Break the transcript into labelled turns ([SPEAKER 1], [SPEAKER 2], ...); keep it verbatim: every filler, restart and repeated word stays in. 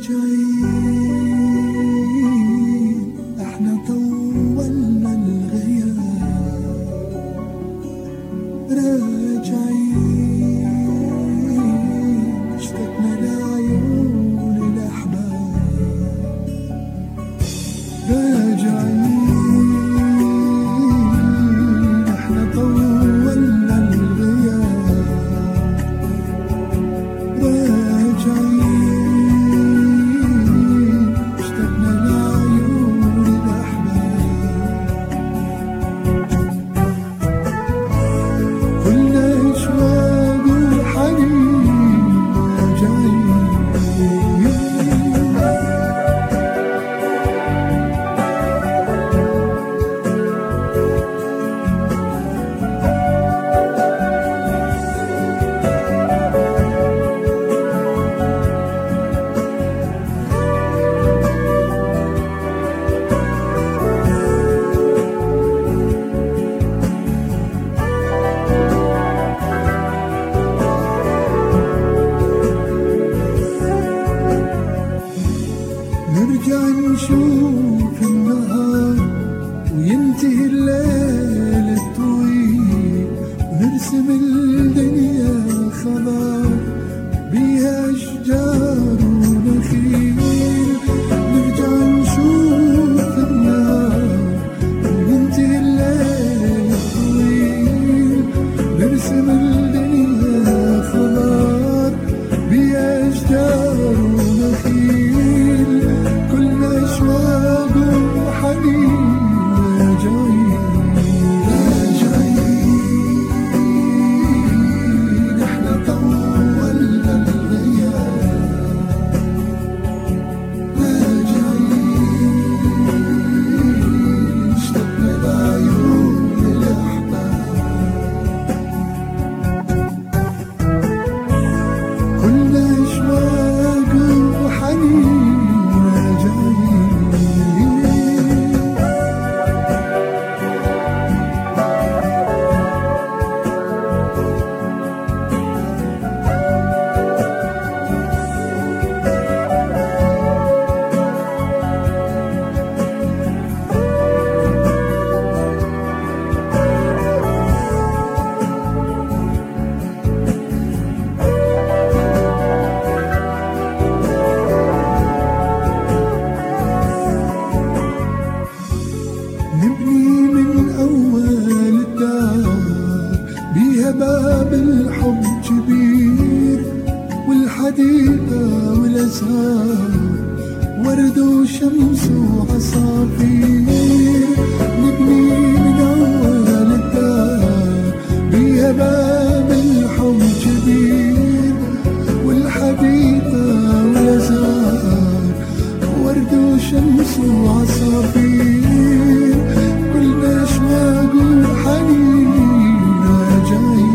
[SPEAKER 1] نشوف النهار وينتهي الليل الطويل، ونرسم الدنيا خضار بيها أشجار ونخيل. نرجع نشوف النهار وينتهي الليل الطويل، نرسم الدنيا خضار بيها أشجار ونخيل. كلنا أشواق وحنين راجعين راجعين، احنا طولنا الغياب راجعين، اشتقنا لعيون الأحباب. كلنا أشواق وحنين باب الحب كبير، والحديقة والأزهار ورد وشمس وعصافير. نبني من أول الدار بيها باب الحب كبير، والحديقة والأزهار ورد وشمس وعصافير. كلنا أشواق وحنين راجعين